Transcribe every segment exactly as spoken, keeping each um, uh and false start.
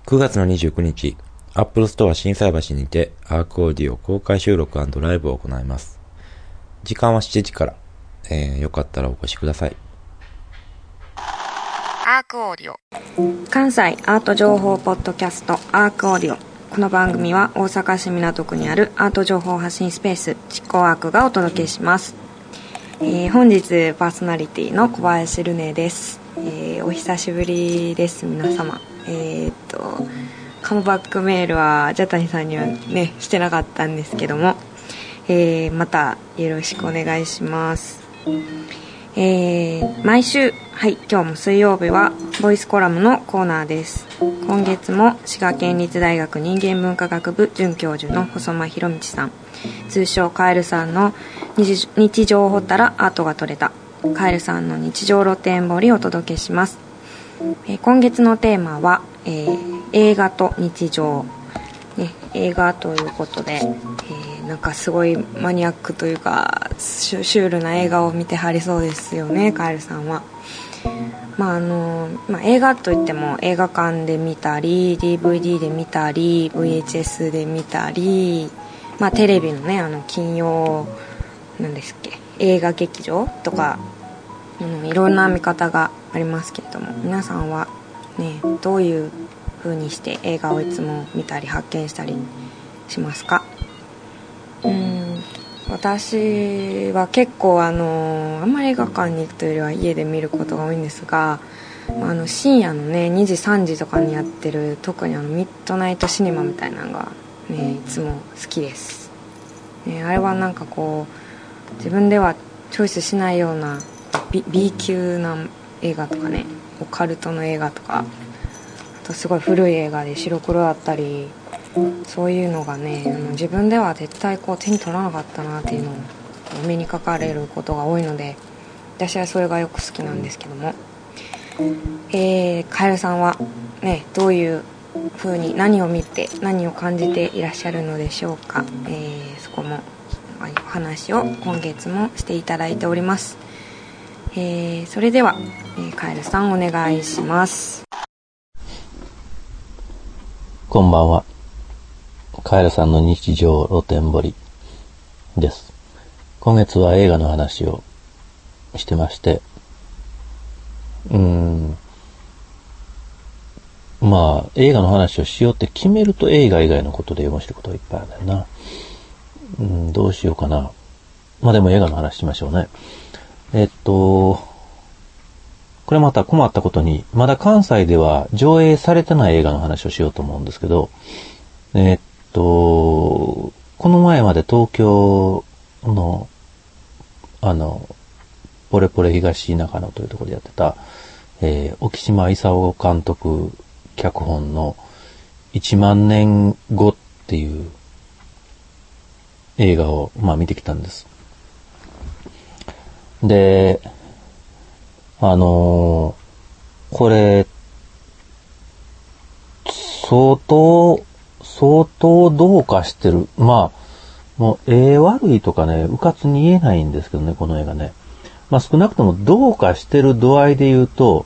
くがつのにじゅうくにち、Apple Store 心斎橋にてアークオーディオ公開収録&ライブを行います。時間はしちじから、えー、よかったらお越しください。 アークオーディオ、関西アート情報ポッドキャストアークオーディオ。この番組は大阪市港区にあるアート情報発信スペース実行アークがお届けします。えー、本日パーソナリティの小林ルネです。えー、お久しぶりです皆様。えー、っとカムバックメールはジャタニさんにはねしてなかったんですけども、えー、またよろしくお願いします。えー、毎週、はい、今日も水曜日はボイスコラムのコーナーです。今月も滋賀県立大学人間文化学部准教授の細間博道さん、通称カエルさんの日, 日常を掘ったらアートが撮れたカエルさんの日常露天掘りをお届けします。えー、今月のテーマは、えー、映画と日常、ね、映画ということで、えー、なんかすごいマニアックというかシュールな映画を見てはりそうですよね、カエルさんは。まああのまあ、映画といっても映画館で見たり ディーブイディー で見たり ブイエイチエス で見たり、まあ、テレビのねあの金曜なんですっけ映画劇場とか、うん、いろんな見方がありますけれども、皆さんはねどういう風にして映画をいつも見たり発見したりしますか？うーん私は結構あのあんまり映画館に行くというよりは家で見ることが多いんですが、あの深夜のねにじさんじとかにやってる特にあのミッドナイトシネマみたいなのがねいつも好きです、ね、あれはなんかこう自分ではチョイスしないような B, B 級な映画とかね、オカルトの映画とか、あとすごい古い映画で白黒だったり、そういうのがねあの自分では絶対こう手に取らなかったなっていうのをお目にかかれることが多いので、私はそれがよく好きなんですけども、えー、カエルさんはねどういう風に何を見て何を感じていらっしゃるのでしょうか。えー、そこもお話を今月もしていただいております。えー、それでは、えー、カエルさんお願いします。 こんばんは。カエルさんの日常露天掘りです。今月は映画の話をしてまして、うーんまあ映画の話をしようって決めると映画以外のことで面白いことがいっぱいあるんだよな。うん、どうしようかな。まあでも映画の話しましょうね。えっとこれまた困ったことにまだ関西では上映されてない映画の話をしようと思うんですけど、えっとこの前まで東京のあのポレポレ東中野というところでやってた、えー、沖島勲監督脚本のいちまんねんごっていう映画をまあ見てきたんです。で、あのー、これ相当相当どうかしてる。まあもう絵悪いとかね、うかつに言えないんですけどね、この映画ね。まあ少なくともどうかしてる度合いで言うと、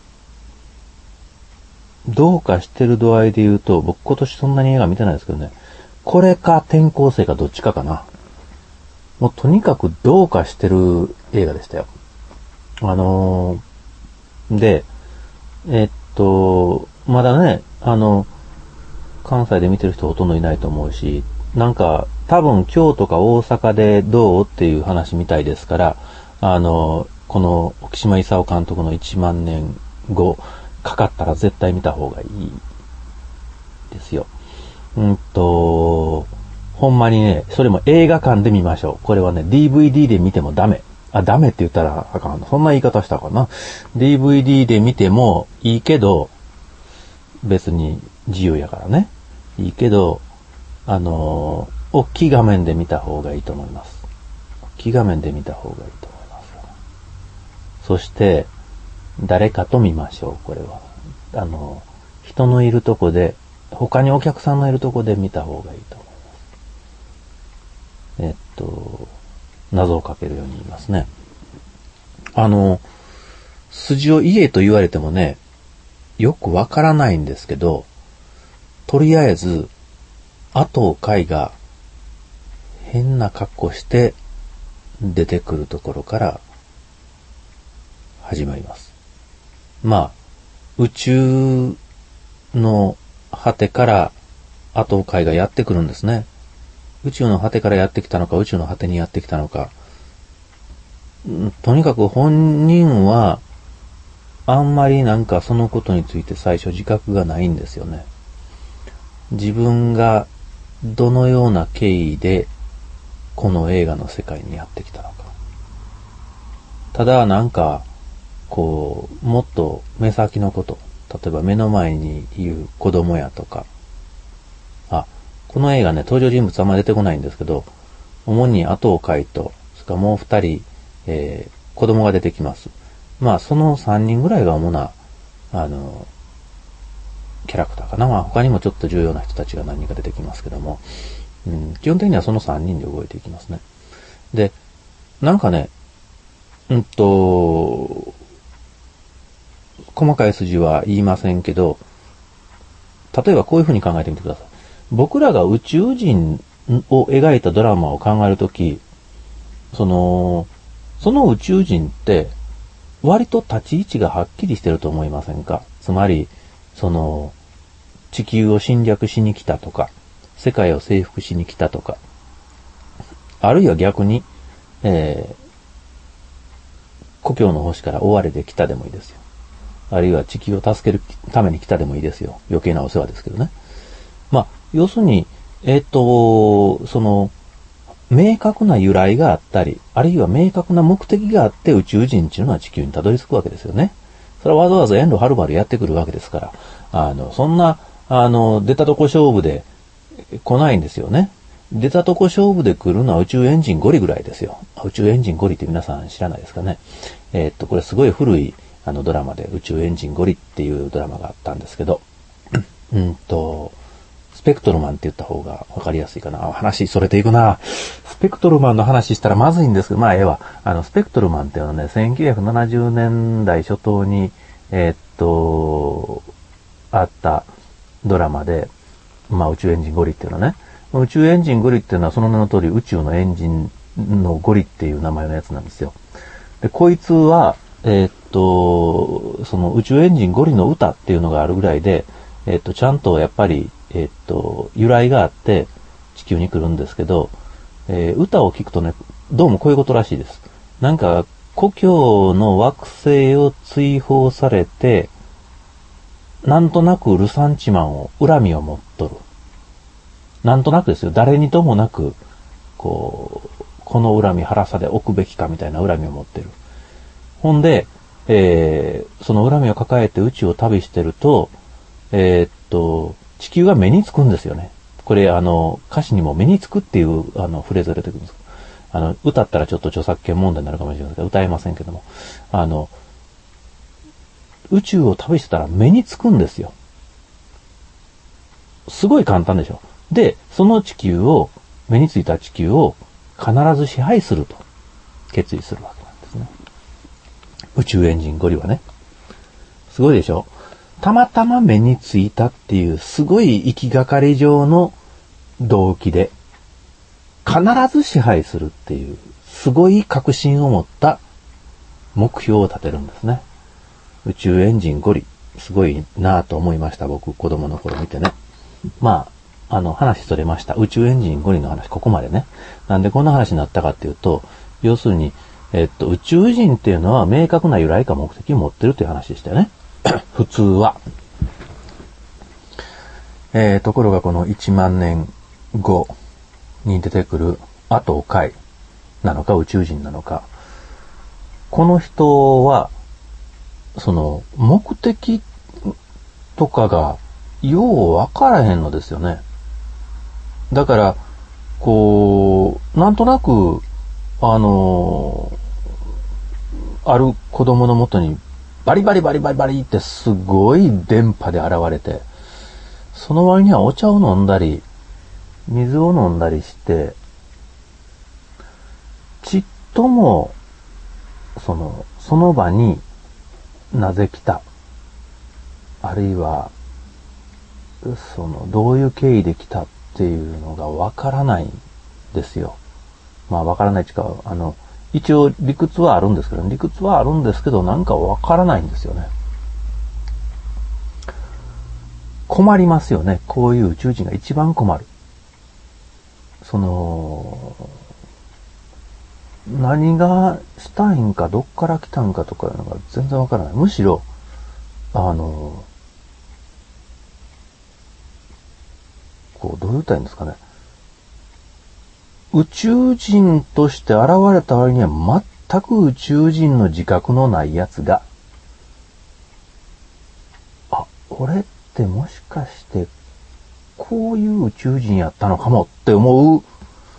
どうかしてる度合いで言うと、僕今年そんなに映画見てないですけどね、これか転校生かどっちかかな。もうとにかくどうかしてる映画でしたよ。あのー、で、えっと、まだね、あの、関西で見てる人ほとんどいないと思うし、なんか多分京都か大阪でどうっていう話みたいですから、あのこの沖島勲監督のいちまんねんごかかったら絶対見た方がいいですよ。うんとほんまにね、それも映画館で見ましょう。これはね ディーブイディー で見てもダメ。あ、ダメって言ったらあかん。そんな言い方したかな。ディーブイディー で見てもいいけど、別に自由やからね。いいけど、あのー、大きい画面で見た方がいいと思います。大きい画面で見た方がいいと思います。そして、誰かと見ましょう、これは。あのー、人のいるとこで、他にお客さんのいるとこで見た方がいいと思います。えっと、謎をかけるように言いますね。あの、筋を言えと言われてもね、よくわからないんですけど、 とりあえず、阿藤海が変な格好して出てくるところから始まります。まあ、宇宙の果てから阿藤海がやってくるんですね。宇宙の果てからやってきたのか、宇宙の果てにやってきたのか。とにかく本人は、あんまりなんかそのことについて最初自覚がないんですよね。自分がどのような経緯でこの映画の世界にやってきたのか。ただなんか、こう、もっと目先のこと、例えば目の前にいる子供やとか、あ、この映画ね、登場人物あんまり出てこないんですけど、主に阿藤海と、それからもう二人、えー、子供が出てきます。まあ、その三人ぐらいが主な、あの、キャラクターかな。まあ、他にもちょっと重要な人たちが何人か出てきますけども、うん、基本的にはその三人で動いていきますね。で、なんかね、うんと、細かい筋は言いませんけど、例えばこういうふうに考えてみてください。僕らが宇宙人を描いたドラマを考えるとき、その、その宇宙人って割と立ち位置がはっきりしてると思いませんか？つまり、その、地球を侵略しに来たとか、世界を征服しに来たとか、あるいは逆に、えー、故郷の星から追われてきたでもいいですよ。あるいは地球を助けるために来たでもいいですよ。余計なお世話ですけどね。まあ、要するに、えっと、その、明確な由来があったり、あるいは明確な目的があって宇宙人っていうのは地球にたどり着くわけですよね。それはわざわざ遠路はるばるやってくるわけですから、あの、そんな、あの、出たとこ勝負で来ないんですよね。出たとこ勝負で来るのは宇宙エンジンゴリぐらいですよ。宇宙エンジンゴリって皆さん知らないですかね。えっと、これすごい古いあのドラマで宇宙エンジンゴリっていうドラマがあったんですけど、うんと、スペクトルマンって言った方がわかりやすいかな。話それていくな。スペクトルマンの話したらまずいんですけど、まあ、ええわ。あの、スペクトルマンっていうのはね、せんきゅうひゃくななじゅうねんだい初頭に、えー、っと、あったドラマで、まあ、宇宙エンジンゴリっていうのはね、宇宙エンジンゴリっていうのはその名の通り宇宙のエンジンのゴリっていう名前のやつなんですよ。で、こいつは、えー、っと、その宇宙エンジンゴリの歌っていうのがあるぐらいで、えー、っと、ちゃんとやっぱり、えー、っと、由来があって地球に来るんですけど、えー、歌を聴くとね、どうもこういうことらしいです。なんか、故郷の惑星を追放されて、なんとなくルサンチマンを、恨みを持っとる。なんとなくですよ。誰にともなく、こう、この恨み腹さで置くべきかみたいな恨みを持ってる。ほんで、えー、その恨みを抱えて宇宙を旅してると、えー、っと、地球が目につくんですよね。これ、あの、歌詞にも目につくっていう、あの、フレーズが出てくるんです。あの、歌ったらちょっと著作権問題になるかもしれませんけど、歌えませんけども、あの、宇宙を旅してたら目につくんですよ。すごい簡単でしょ。で、その地球を、目についた地球を必ず支配すると決意するわけなんですね。宇宙エンジンゴリはね。すごいでしょ。たまたま目についたっていうすごい行きがかり上の動機で必ず支配するっていうすごい確信を持った目標を立てるんですね。宇宙エンジンゴリ、すごいなぁと思いました。僕子供の頃見てね。まあ、あの話それました。宇宙エンジンゴリの話ここまでね。なんでこんな話になったかっていうと、要するにえっと宇宙人っていうのは明確な由来か目的を持ってるという話でしたよね。普通は。えー、ところがこのいちまんねんごに出てくる阿藤海なのか宇宙人なのか。この人は、その目的とかがようわからへんのですよね。だから、こう、なんとなく、あの、ある子供のもとにバリバリバリバリバリってすごい電波で現れて、その割にはお茶を飲んだり、水を飲んだりして、ちっとも、その、その場になぜ来た、あるいは、 その、どういう経緯で来たっていうのがわからないんですよ。まあわからないっていうか、あの、一応理屈はあるんですけど、理屈はあるんですけど、なんかわからないんですよね。困りますよね。こういう宇宙人が一番困る。その、何がしたいんか、どっから来たんかとかいうのが全然わからない。むしろ、あの、こう、どう言ったらいいんですかね。宇宙人として現れた割には全く宇宙人の自覚のないやつが、あ、俺ってもしかしてこういう宇宙人やったのかもって思う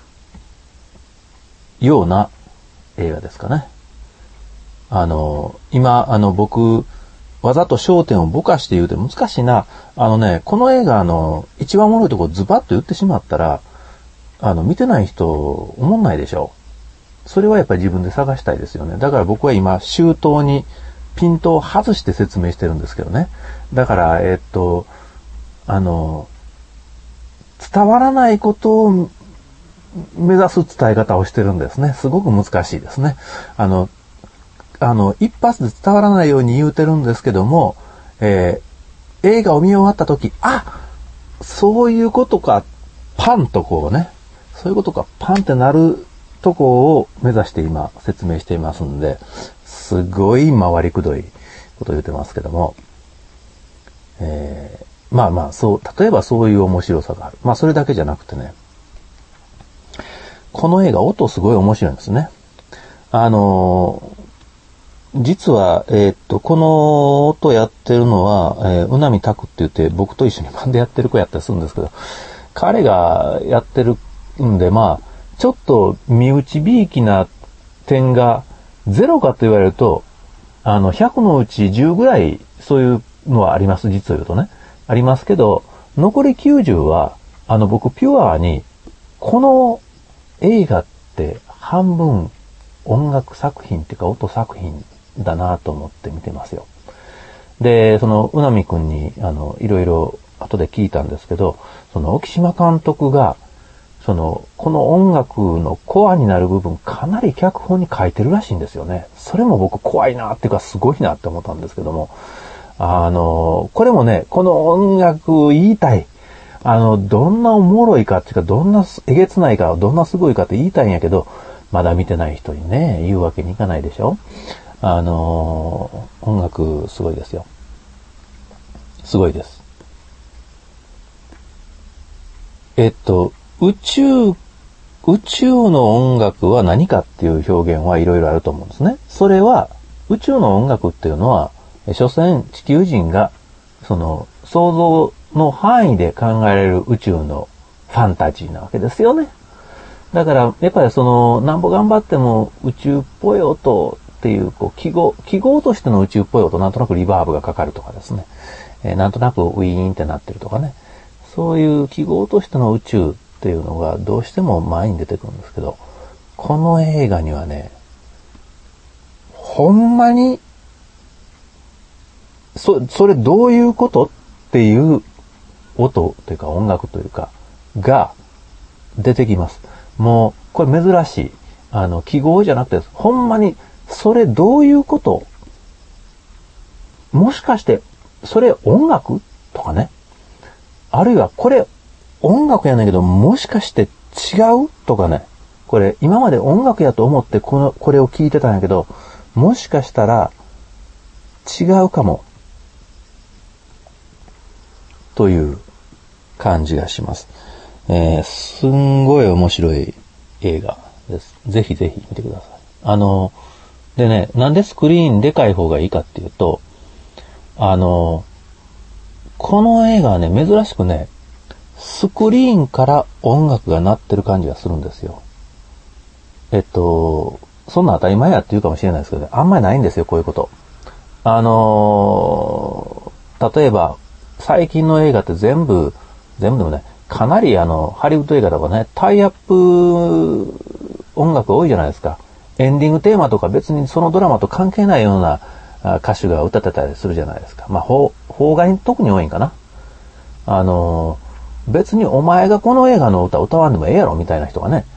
ような映画ですかね。あの、今、あの、僕、わざと焦点をぼかして言うて難しいな。あのね、この映画の一番おもろいところズバッと言ってしまったら、あの、見てない人、思んないでしょ。それはやっぱり自分で探したいですよね。だから僕は今、周到にピントを外して説明してるんですけどね。だから、えっと、あの、伝わらないことを目指す伝え方をしてるんですね。すごく難しいですね。あの、あの、一発で伝わらないように言うてるんですけども、えー、映画を見終わったとき、あ、そういうことか、パンとこうね、そういうことか、パンってなるとこを目指して今説明していますんで、すごい回りくどいことを言ってますけども、えー、まあまあ、そう、例えばそういう面白さがある。まあそれだけじゃなくてね、この映画音すごい面白いんですね。あのー、実は、えー、っと、この音やってるのは、えー、うなみたくって言って僕と一緒にバンドやってる子やったりするんですけど、彼がやってるんで、まあ、ちょっと身内びいきな点がゼロかと言われると、あの、ひゃくのうちじゅうぐらいそういうのはあります、実を言うとね。ありますけど、残りきゅうじゅうは、あの、僕ピュアに、この映画って半分音楽作品っていうか音作品だなと思って見てますよ。で、その、うなみくんに、あの、いろいろ後で聞いたんですけど、その、沖島監督が、その、この音楽のコアになる部分、かなり脚本に書いてるらしいんですよね。それも僕怖いなっていうか、すごいなって思ったんですけども、あの、これもね、この音楽言いたい。あの、どんなおもろいかっていうか、どんなえげつないか、どんなすごいかって言いたいんやけど、まだ見てない人にね、言うわけにいかないでしょ。あの、音楽すごいですよ。すごいです。えっと、宇宙、宇宙の音楽は何かっていう表現はいろいろあると思うんですね。それは、宇宙の音楽っていうのは、所詮地球人が、その、想像の範囲で考えられる宇宙のファンタジーなわけですよね。だから、やっぱりその、なんぼ頑張っても宇宙っぽい音っていう、こう、記号、記号としての宇宙っぽい音、なんとなくリバーブがかかるとかですね。えー、なんとなくウィーンってなってるとかね。そういう記号としての宇宙っていうのがどうしても前に出てくるんですけど、この映画にはね、ほんまに、そ、それどういうことっていう音というか音楽というかが出てきます。もう、これ珍しい。あの、記号じゃなくて、ほんまに、それどういうこと？もしかして、それ音楽？とかね。あるいは、これ音楽やねんけど、もしかして違う？とかね。これ、今まで音楽やと思ってこの、これを聞いてたんやけど、もしかしたら違うかも。という感じがします。えー、すんごい面白い映画です。ぜひぜひ見てください。あの、でね、なんでスクリーンでかい方がいいかっていうと、あの、この映画はね、珍しくね、スクリーンから音楽が鳴ってる感じがするんですよ。えっと、そんな当たり前やって言うかもしれないですけどね、あんまりないんですよ、こういうこと。あの、例えば、最近の映画って全部、全部でもね、かなりあの、ハリウッド映画とかね、タイアップ音楽多いじゃないですか。エンディングテーマとか別にそのドラマと関係ないような歌手が歌ってたりするじゃないですか。まあ、邦画に特に多いんかな。 あの、別にお前がこの映画の歌歌わんでもええやろみたいな人がね、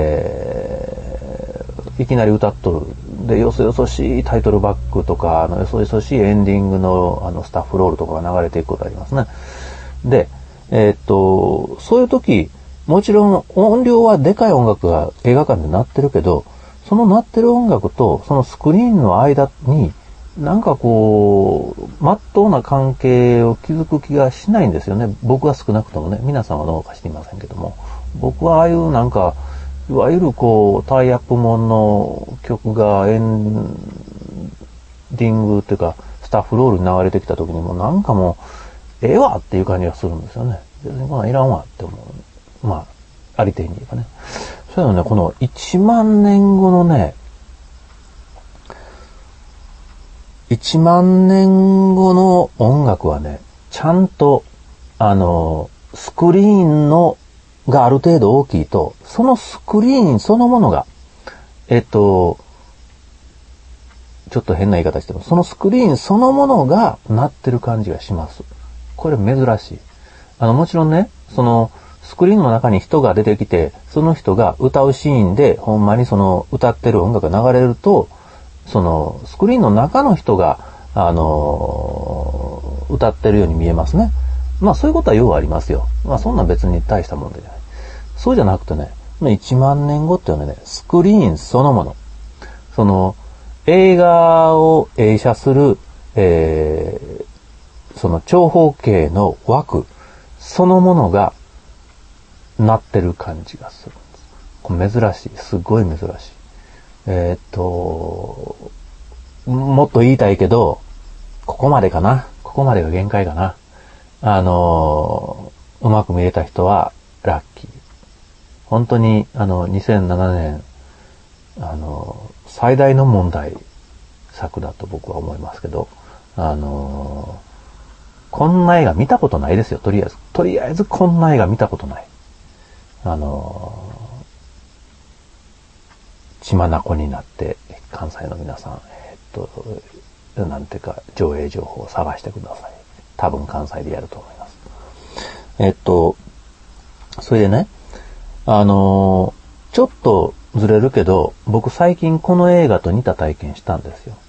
えー、いきなり歌っとる。で、よそよそしいタイトルバックとか、あの、よそよそしいエンディングの、あの、スタッフロールとかが流れていくことありますね。で、えー、っと、そういう時、もちろん音量はでかい音楽が映画館で鳴ってるけど、その鳴ってる音楽とそのスクリーンの間に、なんかこう、まっとうな関係を築く気がしないんですよね。僕は少なくともね、皆さんはどうか知りませんけども。僕はああいうなんか、いわゆるこう、タイアップもんの曲がエンディングっていうか、スタッフロールに流れてきた時にもなんかもう、ええわっていう感じがするんですよね。別にこんなんいらんわって思う。まあ、ありていに言えばね。そういうのね、このいちまんねんごのね、いちまんねんごの音楽はね、ちゃんと、あの、スクリーンの、がある程度大きいと、そのスクリーンそのものが、えっと、ちょっと変な言い方しても、そのスクリーンそのものが鳴ってる感じがします。これ珍しい。あの、もちろんね、その、スクリーンの中に人が出てきて、その人が歌うシーンで、ほんまにその歌ってる音楽が流れると、そのスクリーンの中の人が、あのー、歌ってるように見えますね。まあそういうことはようありますよ。まあそんな別に大したもんでじゃない。そうじゃなくてね、いちまんねんごっていうのはね、スクリーンそのもの。その映画を映写する、えー、その長方形の枠そのものがなってる感じがするんです。これ珍しい。すごい珍しい。えー、っと、もっと言いたいけど、ここまでかな。ここまでが限界かな。あのー、うまく見れた人はラッキー。本当に、あの、にせんななねん、あのー、最大の問題作だと僕は思いますけど、あのー、こんな映画見たことないですよ、とりあえず。とりあえずこんな映画見たことない。あのー、血眼になって関西の皆さん、えー、っとなんていうか上映情報を探してください。多分関西でやると思います。えー、っとそれでね、あのー、ちょっとずれるけど、僕最近この映画と似た体験したんですよ。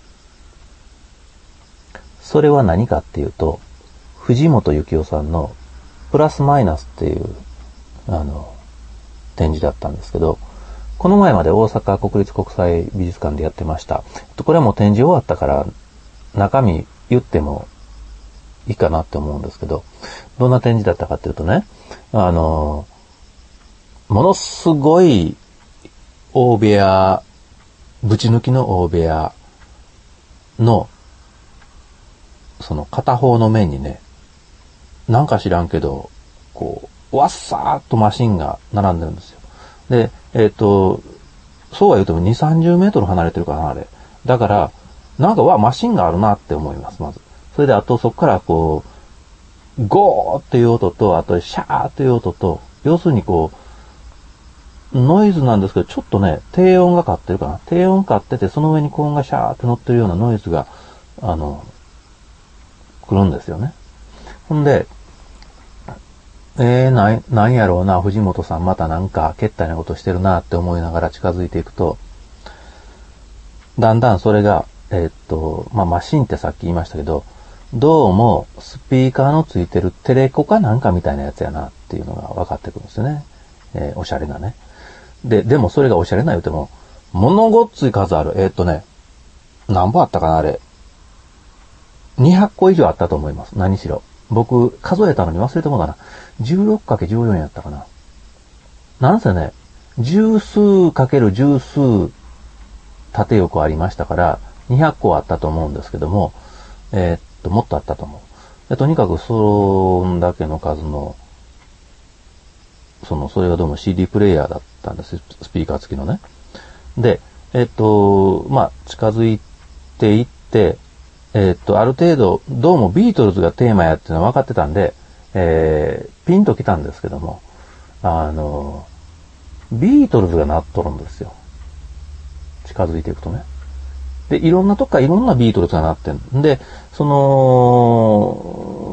それは何かっていうと、藤本幸雄さんのプラスマイナスっていうあの展示だったんですけど、この前まで大阪国立国際美術館でやってました。これはもう展示終わったから中身言ってもいいかなって思うんですけど、どんな展示だったかっていうとね、あの、ものすごい大部屋、ぶち抜きの大部屋のその片方の面にね、なんか知らんけど、こう、わっさーっとマシンが並んでるんですよ。で、えっと、そうは言うてもに、さんじゅうメートル離れてるからな、あれ。だから、なんか、わ、マシンがあるなって思います、まず。それで、あと、そこからこう、ゴーっていう音と、あと、シャーっていう音と、要するにこう、ノイズなんですけど、ちょっとね、低音がかってるかな。低音かってて、その上に高音がシャーって乗ってるようなノイズが、あの、来るんですよね。ほんで、えー、な、なんやろうな、藤本さんまたなんか、けったいなことしてるなって思いながら近づいていくと、だんだんそれが、えー、っと、まあ、マシンってさっき言いましたけど、どうも、スピーカーのついてるテレコかなんかみたいなやつやなっていうのが分かってくるんですよね。えー、おしゃれなね。で、でもそれがおしゃれな言うても、ものごっつい数ある。えー、っとね、何本あったかな、あれ。にひゃっこ以上あったと思います。何しろ。僕、数えたのに忘れてもうたな。じゅうろくかけるじゅうよん やったかな。なんせね、十数かける十数縦横ありましたから、にひゃっこあったと思うんですけども、えー、っと、もっとあったと思う。でとにかく、そんだけの数の、その、それがどうも シーディー プレイヤーだったんです。スピーカー付きのね。で、えー、っと、まあ、近づいていって、えー、っと、ある程度、どうもビートルズがテーマやっていうのは分かってたんで、えー、ピンと来たんですけども、あの、ビートルズが鳴っとるんですよ。近づいていくとね。で、いろんなとこからいろんなビートルズが鳴ってんで、その、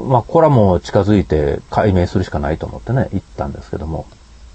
まあ、これはもう近づいて解明するしかないと思ってね、行ったんですけども。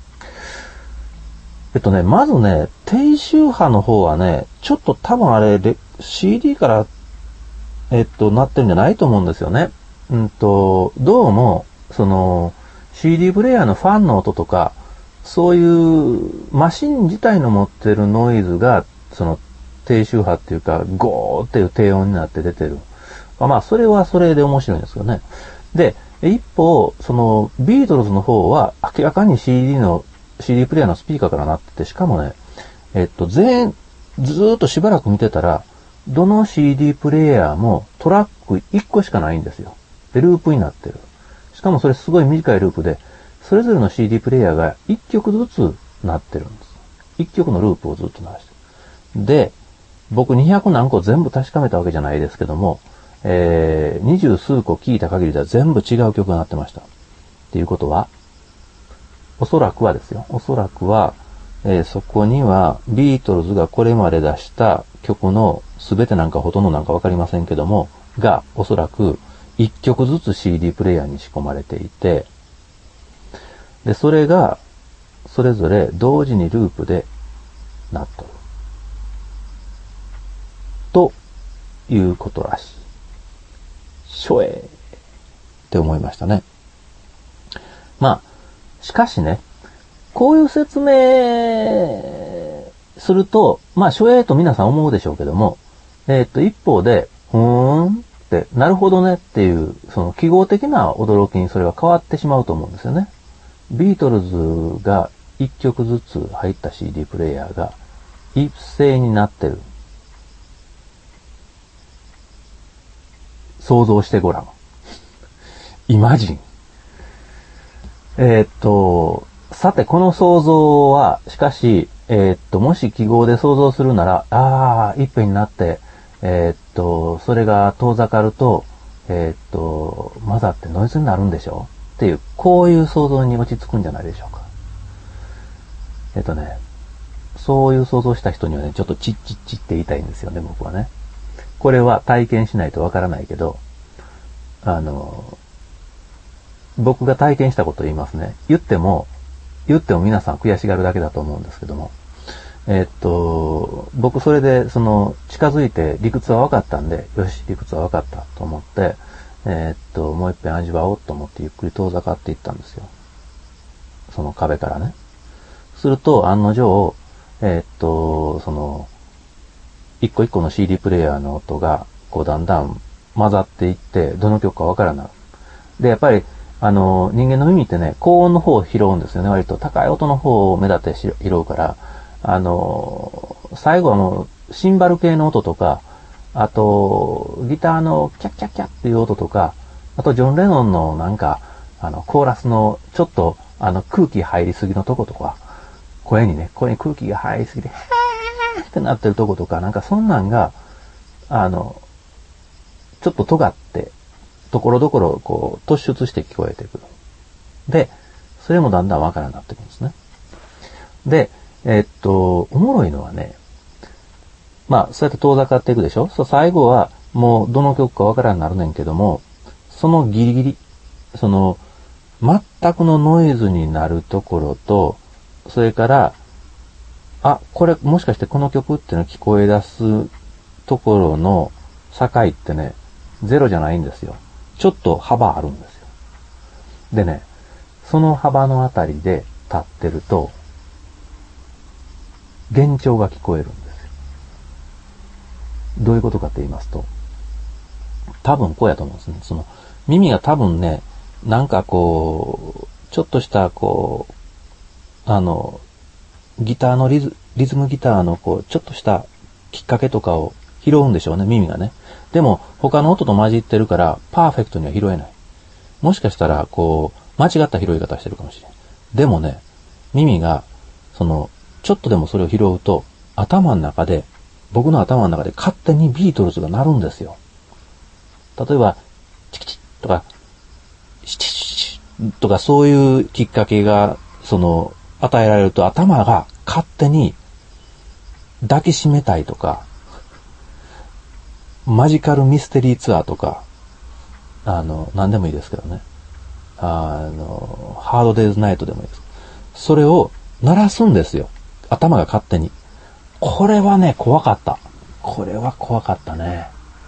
えっとね、まずね、低周波の方はね、ちょっと多分あれ、シーディー から、えっと、なってるんじゃないと思うんですよね。うんと、どうも、その、シーディー プレイヤーのファンの音とか、そういうマシン自体の持ってるノイズが、その、低周波っていうか、ゴーっていう低音になって出てる。まあ、それはそれで面白いんですよね。で、一方、その、ビートルズの方は、明らかに シーディー の、シーディー プレイヤーのスピーカーからなってて、しかもね、えっと、全、ずーっとしばらく見てたら、どの シーディー プレイヤーもトラックいっこしかないんですよ。で、ループになってる。しかもそれすごい短いループで、それぞれの シーディー プレイヤーがいっきょくずつなってるんです。いっきょくのループをずっと流してる。で、僕にひゃく何個全部確かめたわけじゃないですけども、えー、二十数個聞いた限りでは全部違う曲がなってました。っていうことは、おそらくはですよ。おそらくは、えー、そこにはビートルズがこれまで出した曲の全てなんかほとんどなんかわかりませんけども、がおそらくいっきょくずつ シーディー プレイヤーに仕込まれていて、で、それがそれぞれ同時にループでなっとる。ということらしい。しょえーって思いましたね。まあ、しかしね、こういう説明すると、まあ、しょえーと皆さん思うでしょうけども、えー、っと、一方で、ふーんって、なるほどねっていう、その記号的な驚きにそれが変わってしまうと思うんですよね。ビートルズが一曲ずつ入った シーディー プレイヤーが一斉になってる。想像してごらん。イマジン。えー、っと、さて、この想像は、しかし、えー、っと、もし記号で想像するなら、ああ、一辺になって、えー、っと、それが遠ざかると、えー、っと、混ざってノイズになるんでしょっていう、こういう想像に落ち着くんじゃないでしょうか。えっとね、そういう想像した人にはね、ちょっとチッチッチって言いたいんですよね、僕はね。これは体験しないとわからないけど、あの、僕が体験したことを言いますね。言っても、言っても皆さん悔しがるだけだと思うんですけども。えー、っと、僕それで、その、近づいて理屈は分かったんで、よし、理屈は分かったと思って、えー、っと、もう一遍味わおうと思ってゆっくり遠ざかっていったんですよ。その壁からね。すると、案の定、えー、っと、その、一個一個の シーディー プレイヤーの音が、こう、だんだん混ざっていって、どの曲か分からなくなる。で、やっぱり、あの、人間の耳ってね、高音の方を拾うんですよね。割と高い音の方を目立って拾うから、あの、最後はもう、シンバル系の音とか、あと、ギターのキャッキャッキャッっていう音とか、あと、ジョン・レノンのなんか、あの、コーラスのちょっと、あの、空気入りすぎのとことか、声にね、声に空気が入りすぎて、へーってなってるとことか、なんかそんなんが、あの、ちょっと尖って、ところどころ、こう、突出して聞こえてくる。で、それもだんだんわからなくなってくるんですね。で、えー、っと、おもろいのはね、まあ、そうやって遠ざかっていくでしょ？そう、最後は、もう、どの曲かわからんなるねんけども、そのギリギリ、その、全くのノイズになるところと、それから、あ、これ、もしかしてこの曲っていうの聞こえ出すところの境ってね、ゼロじゃないんですよ。ちょっと幅あるんですよ。でね、その幅のあたりで立ってると、幻聴が聞こえるんですよ。どういうことかと言いますと、多分こうやと思うんですね。その、耳が多分ね、なんかこう、ちょっとしたこう、あの、ギターのリズ、リズムギターのこう、ちょっとしたきっかけとかを拾うんでしょうね、耳がね。でも、他の音と混じってるから、パーフェクトには拾えない。もしかしたら、こう、間違った拾い方してるかもしれない。でもね、耳が、その、ちょっとでもそれを拾うと、頭の中で、僕の頭の中で勝手にビートルズが鳴るんですよ。例えば、チキチッとか、シチシチとかそういうきっかけが、その、与えられると頭が勝手に抱きしめたいとか、マジカルミステリーツアーとか、 あの、何でもいいですけどね。あの、ハードデイズナイトでもいいです。それを鳴らすんですよ。頭が勝手に。これはね、怖かった。これは怖かったね。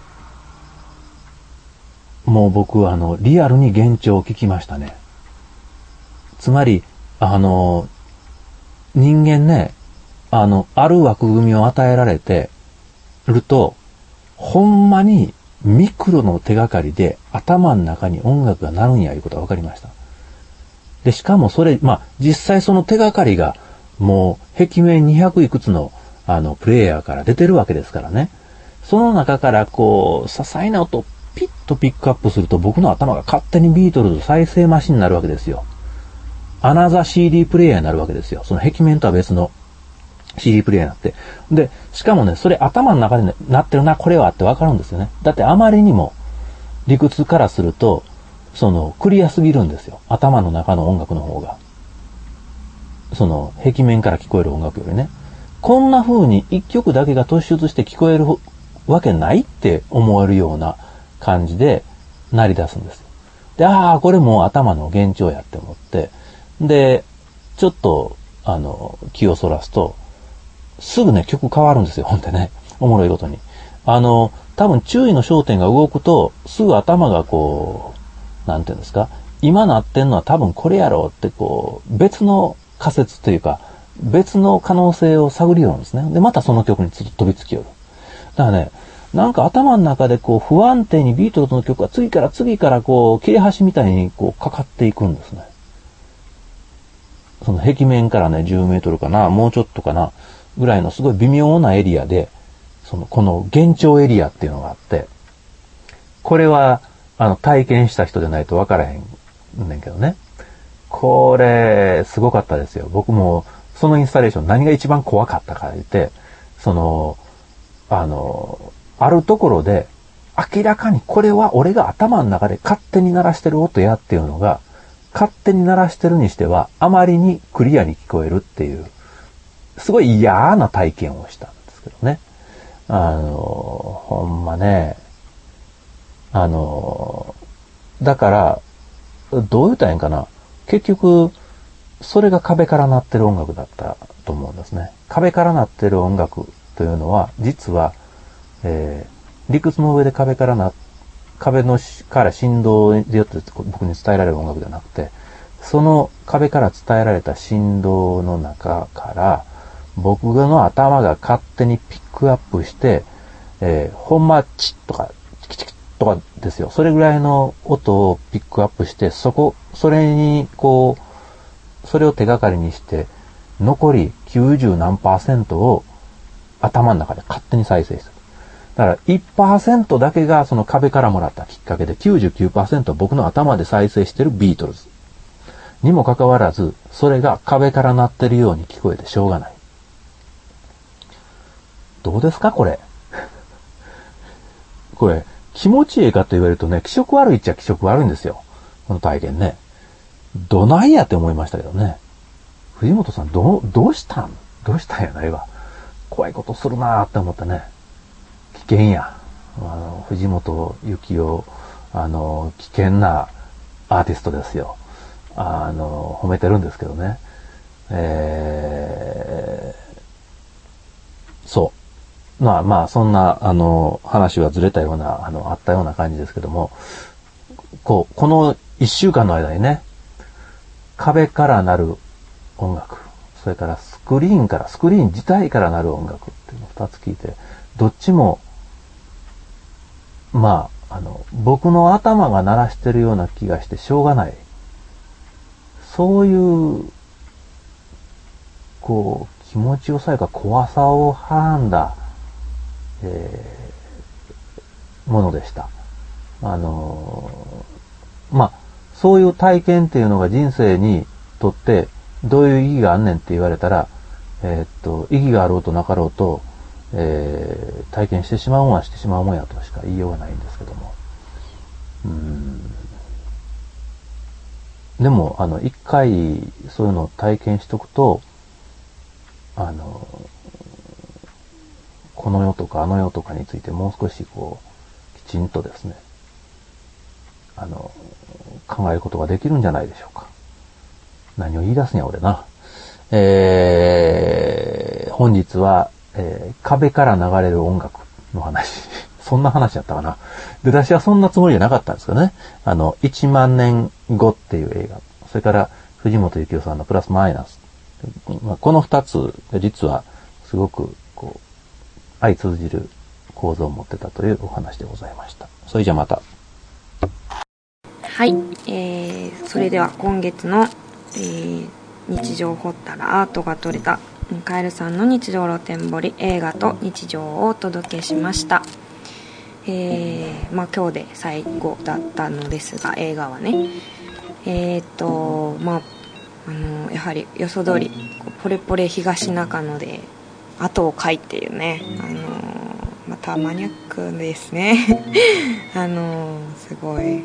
もう僕はあの、リアルに幻聴を聞きましたね。つまり、あの、人間ね、あの、ある枠組みを与えられてると、ほんまにミクロの手がかりで頭の中に音楽が鳴るんやいうことが分かりました。で、しかもそれ、まあ、実際その手がかりがもう壁面にひゃくいくつのあの、プレイヤーから出てるわけですからね。その中からこう、些細な音をピッとピックアップすると僕の頭が勝手にビートルズ再生マシンになるわけですよ。アナザ シーディー プレイヤーになるわけですよ。その壁面とは別の シーディー プレイヤーになって。で、しかもね、それ頭の中で、ね、なってるな、これはってわかるんですよね。だってあまりにも理屈からすると、その、クリアすぎるんですよ。頭の中の音楽の方が。その、壁面から聞こえる音楽よりね。こんな風に一曲だけが突出して聞こえるわけないって思えるような感じで鳴り出すんですよ。で、ああ、これもう頭の幻聴やって思って、で、ちょっと、あの、気をそらすと、すぐね、曲変わるんですよ、ほんでね。おもろいことに。あの、多分注意の焦点が動くと、すぐ頭がこう、なんていうんですか、今鳴ってんのは多分これやろうってこう、別の仮説というか、別の可能性を探りよるんですね。で、またその曲に飛びつきよる。だからね、なんか頭の中でこう不安定にビートルズの曲が次から次からこう、切れ端みたいにこうかかっていくんですね。その壁面からね、じゅうメートルかな、もうちょっとかな、ぐらいのすごい微妙なエリアで、その、この幻聴エリアっていうのがあって、これは、あの、体験した人でないと分からへんねんけどね。これ、すごかったですよ。僕も、そのインスタレーション何が一番怖かったか言って、その、あの、あるところで、明らかにこれは俺が頭の中で勝手に鳴らしてる音やっていうのが、勝手に鳴らしてるにしては、あまりにクリアに聞こえるっていう、すごい嫌な体験をしたんですけどね。あの、ほんまね、あの、だから、どう言ったらいいんかな。結局、それが壁から鳴ってる音楽だったと思うんですね。壁から鳴ってる音楽というのは、実は、えー、理屈の上で壁からな、壁のから振動によって僕に伝えられる音楽ではなくて、その壁から伝えられた振動の中から、僕の頭が勝手にピックアップして、えー、ほんまチッとか、チキチキとかですよ。それぐらいの音をピックアップして、そこ、それに、こう、それを手がかりにして、残りきゅうじゅう何パーセントを頭の中で勝手に再生する。だから いちパーセント だけがその壁からもらったきっかけで きゅうじゅうきゅうパーセント 僕の頭で再生してるビートルズ。にもかかわらず、それが壁から鳴ってるように聞こえてしょうがない。どうですかこれ。これ、気持ちいいかと言われるとね、気色悪いっちゃ気色悪いんですよ。この体験ね。どないやって思いましたけどね。藤本さん、どう、どうしたんどうしたんやないわ。怖いことするなーって思ってね。危険や。あの、藤本幸雄、あの、危険なアーティストですよ。あの、褒めてるんですけどね。えー、そう。まあまあ、そんな、あの、話はずれたような、あの、あったような感じですけども、こう、この一週間の間にね、壁から鳴る音楽、それからスクリーンから、スクリーン自体から鳴る音楽っていうのを二つ聞いて、どっちも、まあ、あの、僕の頭が鳴らしてるような気がしてしょうがない。そういう、こう、気持ちよさやか怖さをはらんだ、えー、ものでした。あのー、まあ、そういう体験っていうのが人生にとってどういう意義があんねんって言われたら、えー、っと、意義があろうとなかろうと、えー、体験してしまうもんはしてしまうもんやとしか言いようがないんですけども。うーん。でも、あの、一回そういうのを体験しとくと、あの、この世とかあの世とかについてもう少しこう、きちんとですね、 あの、考えることができるんじゃないでしょうか。何を言い出すんや、俺な。えー、本日は、えー、壁から流れる音楽の話。そんな話やったかな。で、私はそんなつもりじゃなかったんですけどね。あの、いちまんねんごっていう映画。それから、藤本幸雄さんのプラスマイナス。まあ、この二つが実は、すごく、こう、相通じる構造を持ってたというお話でございました。それじゃまた。 はい、えー、それでは今月の、えー、日常を掘ったらアートが撮れたカエルさんの日常露天掘り映画と日常をお届けしました。えー、まあ今日で最後だったのですが、映画はね、えーとまああのやはりよそ通りポレポレ東中野で後を書いているね、あのまたマニアックですねあのすごい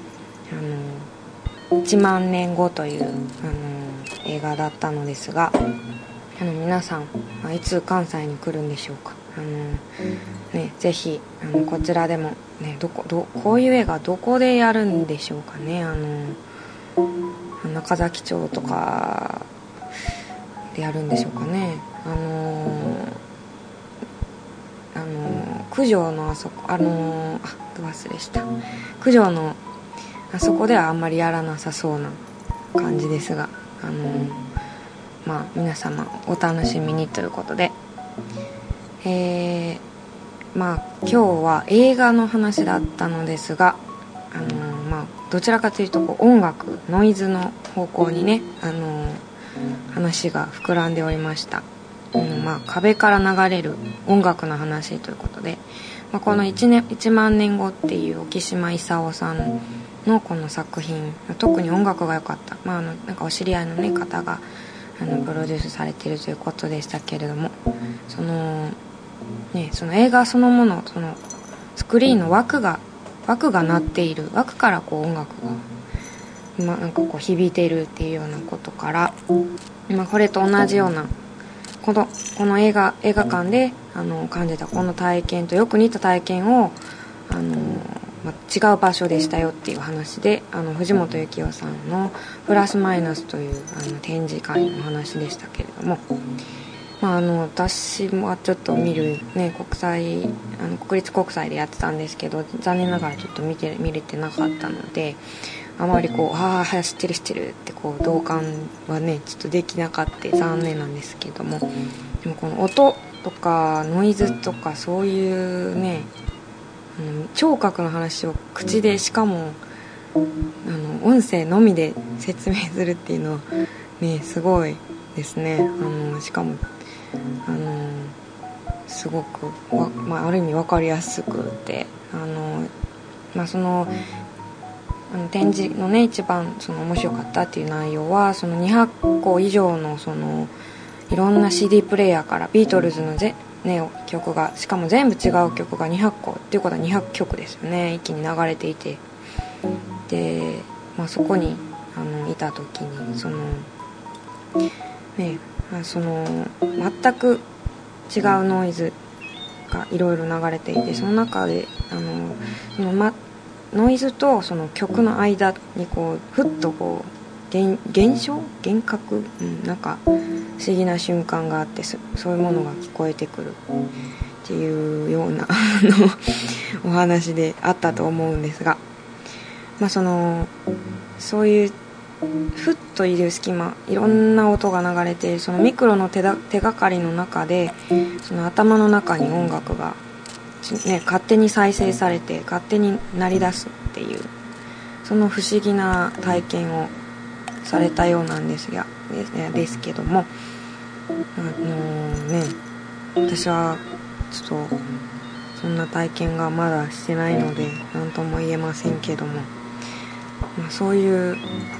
あのいちまんねんごというあの映画だったのですが、あの皆さんいつ関西に来るんでしょうか。あの、ね、ぜひあのこちらでも、ね、どこどこういう映画どこでやるんでしょうかね。あの中崎町とかでやるんでしょうかね。あのあの九条のあそこあのあ忘れした九条のあそこではあんまりやらなさそうな感じですが、あのまあ皆様お楽しみにということで、えー、まあ今日は映画の話だったのですが、あのまあどちらかというとこう音楽ノイズの方向にね、あの話が膨らんでおりました。うん、まあ壁から流れる音楽の話ということで、まあ、このいちねんいちまんねんごっていう沖島勲さんのこの作品、特に音楽が良かった、まあ、あのなんかお知り合いの、ね、方があのプロデュースされているということでしたけれども、その、ね、その映画そのもの、そのスクリーンの枠が枠が鳴っている、枠からこう音楽が、まあ、なんかこう響いているっていうようなことから、まあ、これと同じようなこの、この映画、映画館であの感じたこの体験とよく似た体験をあのまあ、違う場所でしたよっていう話で、あの藤本幸雄さんのプラスマイナスというあの展示会の話でしたけれども、まあ、あの私もちょっと見る、ね、国際あの国立国際でやってたんですけど、残念ながらちょっと見て見れてなかったので、あまりこうああ知ってる知ってるってこう同感はねちょっとできなかった残念なんですけども、でもこの音とかノイズとかそういうね、うん、聴覚の話を口で、しかもあの音声のみで説明するっていうのはねすごいですね。あのしかもあのすごくわ、まあ、ある意味分かりやすくて、あの、まあ、そのあの展示のね一番その面白かったっていう内容は、そのにひゃっこ以上のそのいろんな シーディー プレイヤーからビートルズのぜね、曲が、しかも全部違う曲がにひゃっこっていうことはにひゃくきょくですよね、一気に流れていて、で、まあ、そこにあのいた時にそのねその全く違うノイズがいろいろ流れていて、その中であのその、ま、ノイズとその曲の間にこうふっとこう現, 現象幻覚、うん、なんか不思議な瞬間があって、 そ, そういうものが聞こえてくるっていうようなお話であったと思うんですが、まあ、そのそういうふっといる隙間、いろんな音が流れて、そのミクロの 手, だ手がかりの中でその頭の中に音楽が、ね、勝手に再生されて勝手に鳴り出すっていう、その不思議な体験をされたようなんですが、ですけども、あのね、私はちょっとそんな体験がまだしてないので何とも言えませんけども、まあ、そういう、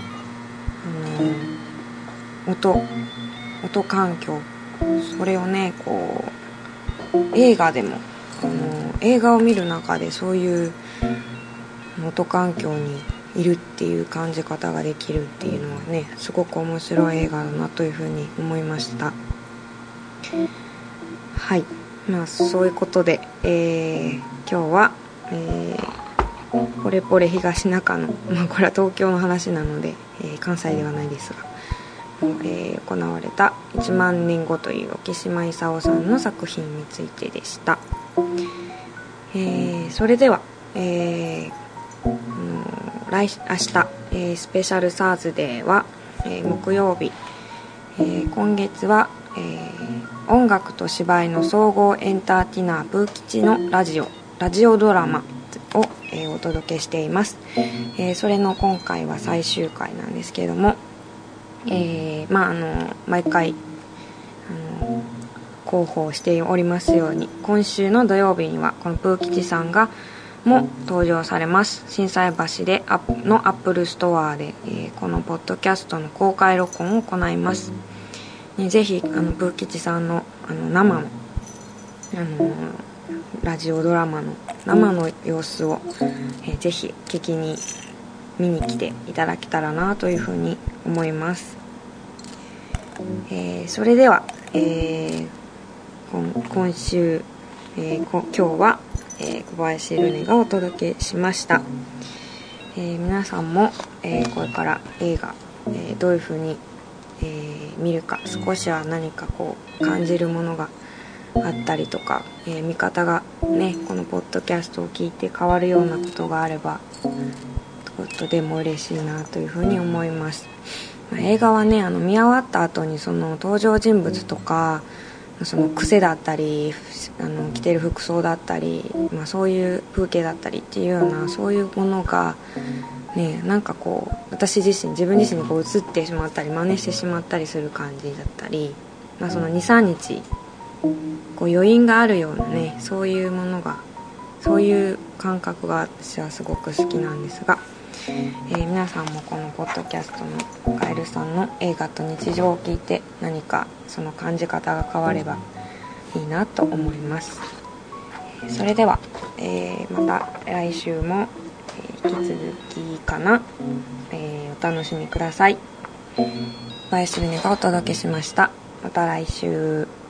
あの音音環境、それをねこう映画でも、あの映画を見る中でそういう音環境にいるっていう感じ方ができるっていうのはね、すごく面白い映画だなというふうに思いました。はい、まあそういうことで、えー、今日は、えー、 ポレポレ東中野、まあ、これは東京の話なので、えー、関西ではないですが、えー、行われたいちまんねんごという沖島勲さんの作品についてでした。えー、それでは、えー、来明日、えー、スペシャルサーズデーは、えー、木曜日、えー、今月は、えー、音楽と芝居の総合エンターテイナーブー吉のラジオラジオドラマを、えー、お届けしています。えー、それの今回は最終回なんですけれども、えー、まああの毎回あの広報しておりますように、今週の土曜日にはこのブー吉さんがも登場されます。心斎橋でアップのアップルストアで、えー、このポッドキャストの公開録音を行います。ね、ぜひあのブー吉さんのあの生の、あのー、ラジオドラマの生の様子を、えー、ぜひ聞きに見に来ていただけたらなというふうに思います。えー、それでは、えー、今, 今週、えー、こ今日はえー、小林ルネがお届けしました。えー、皆さんも、えー、これから映画、えー、どういう風に、えー、見るか、少しは何かこう感じるものがあったりとか、えー、見方がねこのポッドキャストを聞いて変わるようなことがあればとても嬉しいなという風に思います。まあ、映画はねあの見終わった後にその登場人物とかその癖だったりあの着てる服装だったり、まあ、そういう風景だったりっていうようなそういうものが、ね、なんかこう私自身自分自身にこう映ってしまったり真似してしまったりする感じだったり、まあ、その にさんにちこう余韻があるようなねそういうものがそういう感覚が私はすごく好きなんですが、えー、皆さんもこのポッドキャストのカエルさんの映画と日常を聞いて何かその感じ方が変わればいいなと思います。それでは、えー、また来週も、えー、引き続きかな、えー、お楽しみください。林ルネがお届けしました。また来週。